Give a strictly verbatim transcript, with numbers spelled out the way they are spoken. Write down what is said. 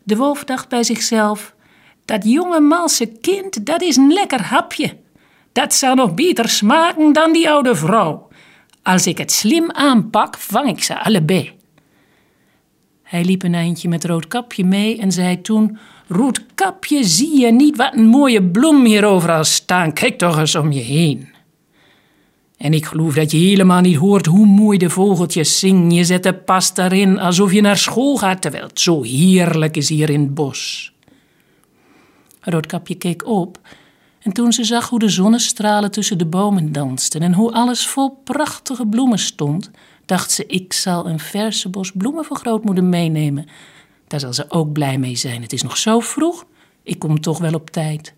De wolf dacht bij zichzelf: dat jonge malse kind, dat is een lekker hapje. Dat zal nog beter smaken dan die oude vrouw. Als ik het slim aanpak, vang ik ze allebei. Hij liep een eindje met Roodkapje mee en zei toen: Roodkapje, zie je niet wat een mooie bloem hier overal staan? Kijk toch eens om je heen. En ik geloof dat je helemaal niet hoort hoe mooi de vogeltjes zingen. Je zet de pas daarin alsof je naar school gaat, terwijl het zo heerlijk is hier in het bos. Roodkapje keek op en toen ze zag hoe de zonnestralen tussen de bomen dansten en hoe alles vol prachtige bloemen stond, dacht ze: ik zal een verse bos bloemen voor grootmoeder meenemen. Daar zal ze ook blij mee zijn. Het is nog zo vroeg, ik kom toch wel op tijd.